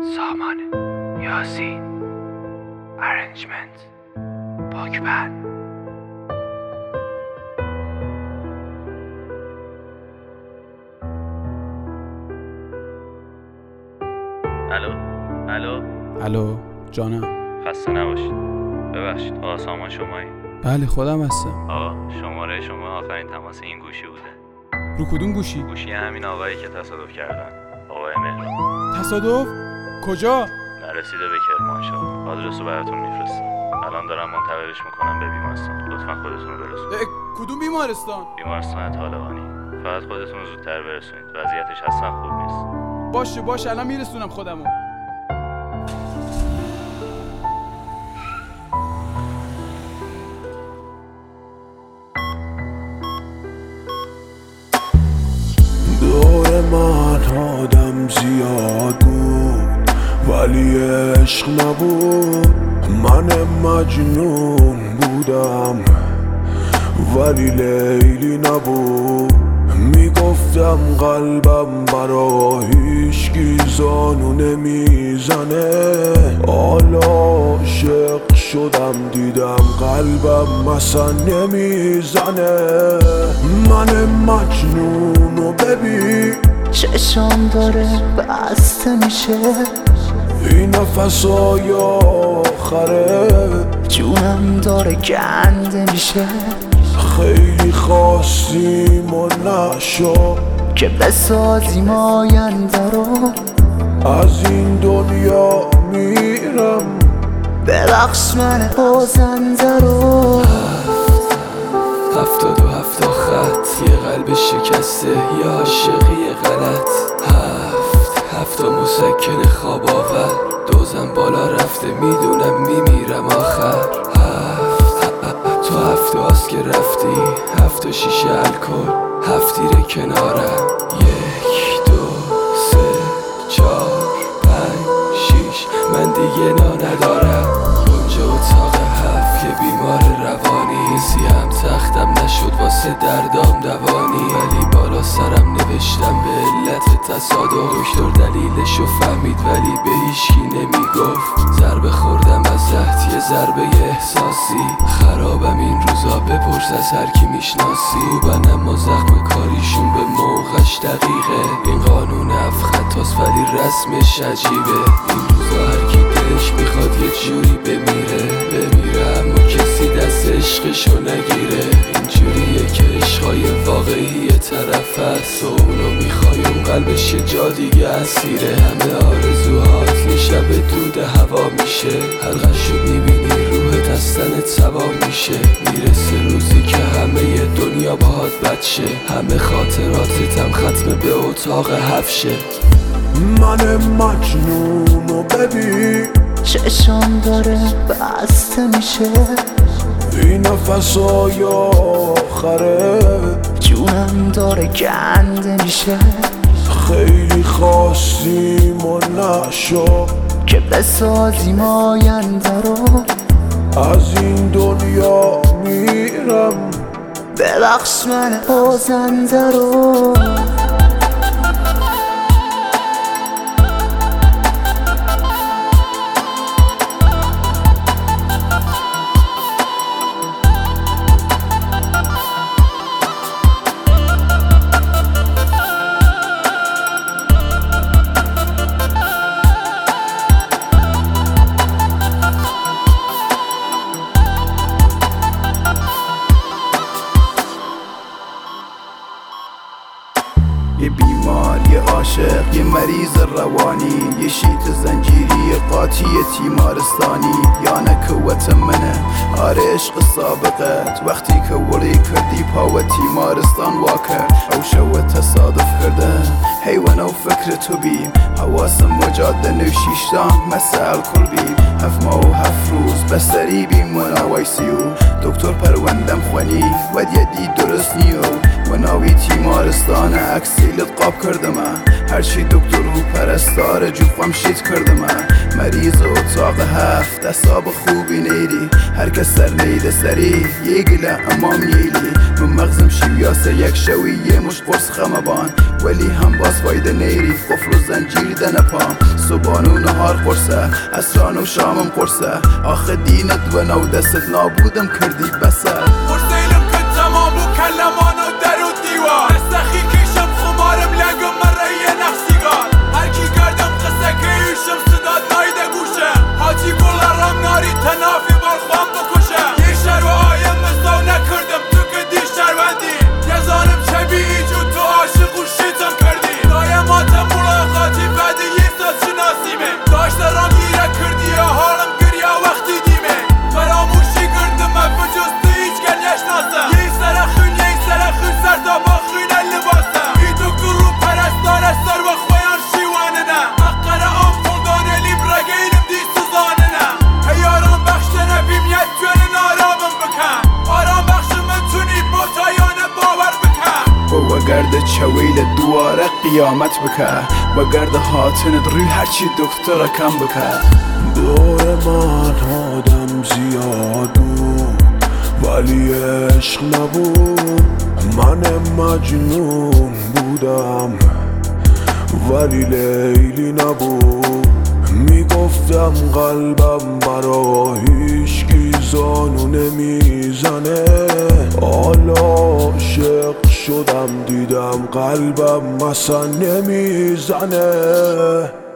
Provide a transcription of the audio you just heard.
سامان یاسین ارنجمنت پاکبند. الو جانم. خسته نباشید. ببخشید آقا سامان شمایی؟ بله خودم هستم. آقا شماره شما آخرین تماس این گوشی بوده. رو کدوم گوشی؟ گوشی همین آقایی که تصادف کردن، آقای مهران. تصادف؟ کجا؟ نرسیده به کرمانشاه. آدرس رو براتون میفرستم. الان دارم منتقلش میکنم به بیمارستان. لطفا خودتون رو برسونید. کدوم بیمارستان؟ بیمارستان طالقانی. فقط خودتون رو زودتر برسونید. وضعیتش اصلا خوب نیست. باشه الان میرسونم خودمو. دور من آدم زیاد بود ولی عشق نبود. من مجنون بودم ولی لیلی نبود. میگفتم قلبم برا هیچکی زانو نمیزنه. حالا عاشق شدم دیدم قلبم مثلا نمیزنه. من مجنونو ببین چشم داره بسته میشه. این نفسای آخره جونم داره گنده میشه. خیلی خواستیم و نشو که بسازیم آینده رو. از این دنیا میرم ببخش من بازنده رو. 77 خط، یه قلب شکسته، یه عاشقی غلط. هفت مسکن خواب آور، دوزم بالا رفته میدونم میمیرم آخر. تو 7 هاست که رفتی، 7 شیشه الکل، 7 تیر کنارم. 1 2 3 4 5 6 من دیگه نا ندارم. اونجا اتاق 7 یه بیمار روانی. سیم تختم نشد واسه دردام دوانی. ولی بالا سرم نوشتم به علت تصادف. دکتر دلیلشو فهمید ولی به هیچکی نمیگفت. ضربه خوردم از زهد، یه ضربه احساسی. خرابم این روزا، بپرس از هر کی میشناسی. خوبن اما زخم کاریشون به موقعش دقیقه. این قانون 7 خطاست ولی رسمش عجیبه. این روزا هر کی دلش میخواد یه جوری بمیره اما کسی دست عشقشو نگیره. اینجوریه که عشقای واقعی طرف هست و اونو میخوای اون قلبش یه جا دیگه اسیره. همه آرزوهات یه شب دود هوا میشه. حلقشو میبینی روحت از تنت سوا میشه. میرسه روزی که همه دنیا باهات بد شه. همه خاطراتتم ختم به اتاق 7 شه. من مجنونو ببین چشم داره بسته میشه. این نفسای آخره جونم داره گنده میشه. خیلی خواستیم و نشو که بسازیم آینده رو. از این دنیا میرم ببخش من بازنده رو. یه بیمار، یه عاشق، یه مریض روانی، یه شیط زنجیری قاطی تیمارستانی. یا نکوت منه آره عشق سابقت. وقتی که ولی کردی پاو تیمارستان واکر او شو تصادف کرده. حیوان و فکر تو بیم حواسم مجاده نوشیشتان مسئل کل بیم. 7 ماه و 7 روز بستری بیم و نوایسیو. دکتر پروندم خوانی و دیدی درست نیو. و ناوی تیمارستان اکسیلت قاب کردم. هرچی دکتر و پرستار جوفم شید کردم. مریض اتاق 7 اصاب خوبی نیری. هر کس سر نیده سری یه گله امام نیلی. من مغزم شیویاسه یک شوی یه مش قرص خمبان. ولی هم باز فایده نیری قفل و زنجیر دنپام. بانو نهار قرصه اسران و شامم قرصه آخه دینت و نو دستت نابودم کردی بسه پرسیلم که تمام و کلمان و در و دیوار استخی کشم خمارم لگم من رای نفسیگار هر کی کردم قصه که ایشم صدا نایده گوشم حاجی گلارم ناری تنافی بار خوام بکشم یه شر و آیم مزدو نکردم تو که دی شروندی یزانم شبیه جو تو عاشق و شیطم کردی دایماتم ملاقاتی بعد یه سال شناسیمه داشته رام گیره کردی یا حالم گریا وقتی دیمه فراموشی کردم من بجسته هیچ گل نشناسم یه سرخون سر تا با خونه لباسم ای دکتر رو پرستاره سر و خویان شیوانه نه اقره آم خلدانه لیبره گیلم دی سوزانه نه هیاران بخشته نبیم یک جوان آرامم بکن آرام بخش من تونی با تایانه باور بکن و گرد چویل دواره قیامت بکه و گرد هاتنت روی هرچی دکتر کم بکه دور من آدم زیاد بود ولی عشق نبود من مجنون بودم ولی لیلی نبود میگفتم قلبم برا هیچکی زانو نمیزنه حالا عاشق شدم دیدم قلبم مثلا نمیزنه